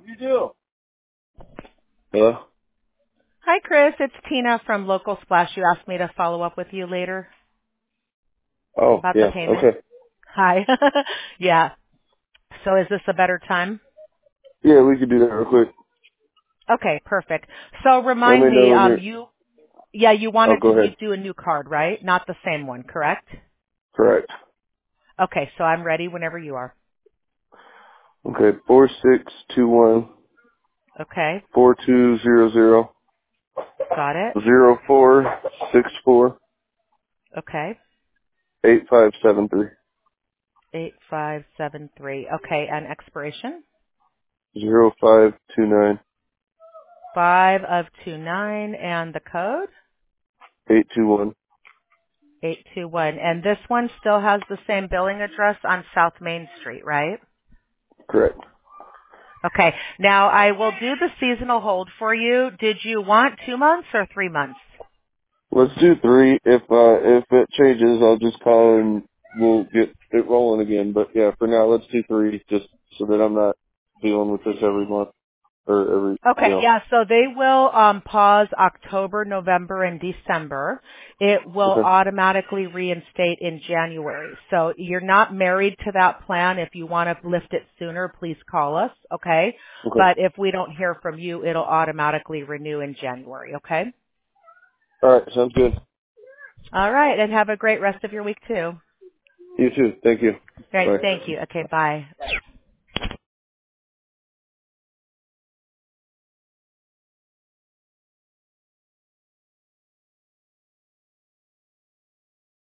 You do. Hello? Hi, Chris. It's Tina from Local Splash. You asked me to follow up with you later Oh, about the yeah. payment. Okay. Hi. Yeah. So is this a better time? Yeah, we could do that real quick. Okay, perfect. So Let remind me know me, when you're... you Oh, wanted go you ahead. do a new card, right? Not the same one, correct? Correct. Okay, so I'm ready whenever you are. Okay, 4621 Okay, 4200 got it. 0464 Okay, 8573 8573. Okay, and expiration? 0529 5 of 29 and the code? 821. 821. And this one still has the same billing address on South Main Street, right? Correct. Okay. Now I will do the seasonal hold for you. Did you want 2 months or 3 months? Let's do 3. If it changes, I'll just call and we'll get it rolling again. But yeah, for now, let's do 3 just so that I'm not dealing with this every month or every, Okay, yeah, so they will pause October, November, and December. It will Okay. automatically reinstate in January. So you're not married to that plan. If you want to lift it sooner, please call us, okay? Okay. But if we don't hear from you, it'll automatically renew in January, okay? All right. Sounds good. All right, and have a great rest of your week too. You too. Thank you. All right, Bye. thank you. Okay, bye.